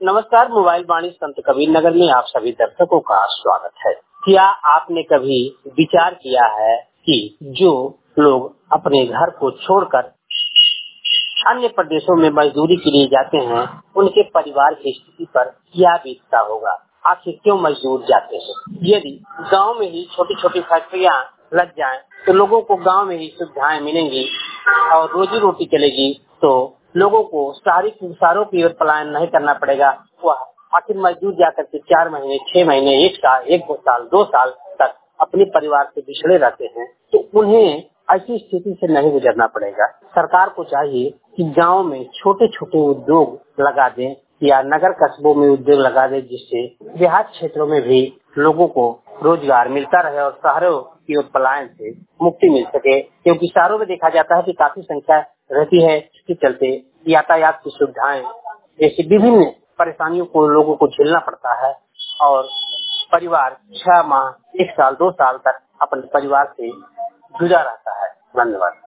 नमस्कार, मोबाइल वाणी संत कबीर नगर में आप सभी दर्शकों का स्वागत है। क्या आपने कभी विचार किया है कि जो लोग अपने घर को छोड़कर अन्य प्रदेशों में मजदूरी के लिए जाते हैं, उनके परिवार की स्थिति पर क्या बीतता होगा? आखिर क्यों मजदूर जाते हैं? यदि गांव में ही छोटी छोटी फैक्ट्रियां लग जाएं, तो लोगों को गांव में ही सुविधाएं मिलेंगी और रोजी रोटी चलेगी, तो लोगों को शहरों की ओर पलायन नहीं करना पड़ेगा। वह आखिर मजदूर जाकर के 4 महीने, 6 महीने, 1 साल, 1 साल, 2 साल तक अपने परिवार से बिछड़े रहते हैं, तो उन्हें ऐसी स्थिति से नहीं गुजरना पड़ेगा। सरकार को चाहिए कि गांव में छोटे छोटे उद्योग लगा दें या नगर कस्बों में उद्योग लगा दें, जिससे देहात क्षेत्रों में भी लोगों को रोजगार मिलता रहे और शहरों की ओर पलायन से मुक्ति मिल सके। क्योंकि शहरों में देखा जाता है कि काफी संख्या रहती है, इसके चलते यातायात की सुविधाएं ऐसी विभिन्न परेशानियों को लोगों को झेलना पड़ता है और परिवार 6 माह, 1 साल, 2 साल तक अपने परिवार से जुड़ा रहता है। धन्यवाद।